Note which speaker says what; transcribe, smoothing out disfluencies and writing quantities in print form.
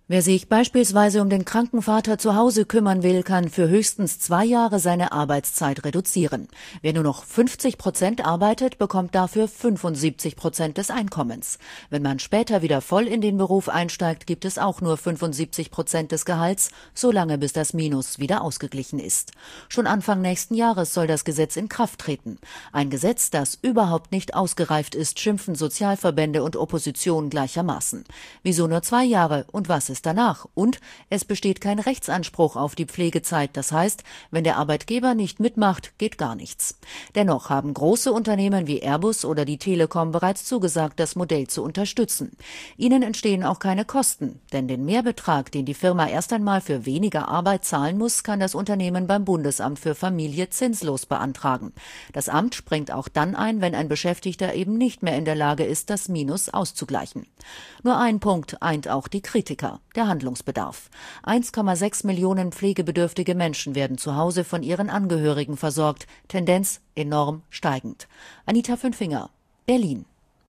Speaker 1: Wer sich beispielsweise um den kranken Vater zu Hause kümmern will, kann für höchstens 2 Jahre seine Arbeitszeit reduzieren. Wer nur noch 50% arbeitet, bekommt dafür 75% des Einkommens. Wenn man später wieder voll in den Beruf einsteigt, gibt es auch nur 75% des Gehalts, solange bis das Minus wieder ausgeglichen ist. Schon Anfang nächsten Jahres soll das Gesetz in Kraft treten. Ein Gesetz, das überhaupt nicht ausgereift ist, schimpfen Sozialverbände und Opposition gleichermaßen. Wieso nur 2 Jahre und was ist danach? Und es besteht kein Rechtsanspruch auf die Pflegezeit. Das heißt, wenn der Arbeitgeber nicht mitmacht, geht gar nichts. Dennoch haben große Unternehmen wie Airbus oder die Telekom bereits zugesagt, das Modell zu unterstützen. Ihnen entstehen auch keine Kosten, denn den Mehrbetrag, den die Firma erst einmal für weniger Arbeit zahlen muss, kann das Unternehmen beim Bundesamt für Familie zinslos beantragen. Das Amt springt auch dann ein, wenn ein Beschäftigter eben nicht mehr in der Lage ist, das Minus auszugleichen. Nur ein Punkt eint auch die Kritiker: der Handlungsbedarf. 1,6 Millionen pflegebedürftige Menschen werden zu Hause von ihren Angehörigen versorgt. Tendenz enorm steigend. Anita Fünfinger, Berlin.